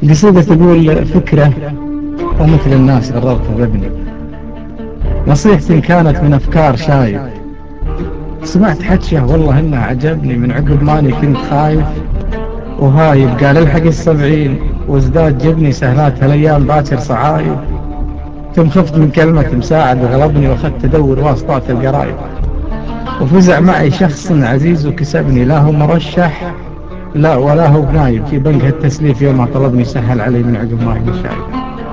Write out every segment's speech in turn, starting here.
قصيدة تقول: فكرة ومثل الناس قررت بابني، نصيحتي كانت من أفكار شايب، سمعت حكيه والله إنه عجبني، من عقب ماني كنت خايف وهايب، قال الحق ال70 وازداد جبني، سهلات هالأيام باكر صعايب، ثم خفت من كلمة مساعد غلبني، واخذت أدور واسطات القرايب، وفزع معي شخص عزيز وكسبني، لا هو مرشح لا ولا هو بنايب، في بنك التسليف يوم ما طلبني سهل علي من عقب ما هي شايب.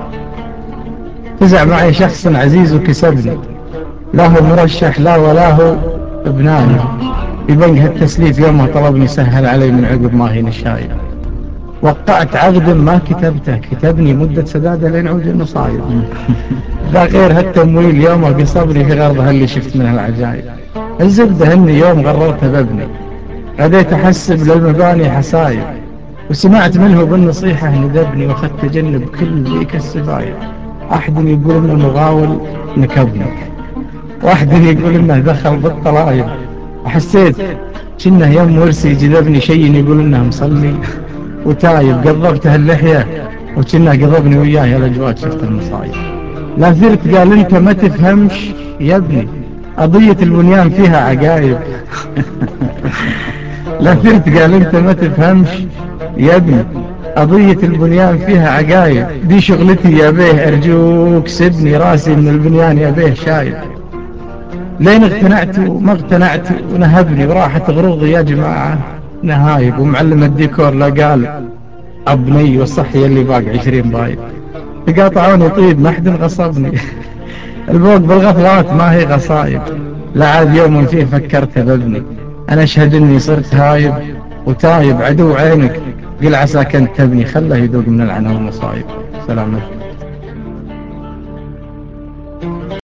فزع معي شخص عزيز وكسبني، لا هو مرشح لا ولا هو بنايب، في بنك التسليف يوم ما طلبني سهل علي من عقب ما هي نشايب. وقعت عقد ما كتبته، كتبني مدة سداده لين عود المصايب، ذا غير هالتمويل يوم قصبني في غرضها اللي شفت منها العجايب. الزبدة اني يوم غررت بابني، بديت احسب للمباني حسايب، وسمعت منه بالنصيحة ندبني، واخذت تجنب كل ذيك السبايب. احد يقول انه مغاول نكبني، واحد يقول انه دخل بالطلايب، حسيت كنه يوم ورسي جذبني، شي يقول انه مصلي وتايب، قضبته اللحية وكنه قضبني وياه، يا الاجواد شفت المصايب. لا ثرت قال انت ما تفهمش يا ابني، قضية البنيان فيها عقايب. لا ثرت قال انت ما تفهمش يا ابني، قضية البنيان فيها عقايب، دي شغلتي يا بيه، ارجوك سبني راسي من البنيان يا بيه شايب. لين اقتنعت وما اقتنعت ونهبني، وراحت غروضي يا جماعة نهايب، ومعلم الديكور لا قال ابني، والصحي اللي باقي 20 بايب، تقاطعوني طيب ما حد غصبني. الفوق بالغفلات ما هي غصايب، لا عاد يوم فيه فكرت بابني، انا اشهد اني صرت هايب وتايب، عدو عينك قل عساك انت تبني، خله يذوق من العنى والمصايب. سلامتك.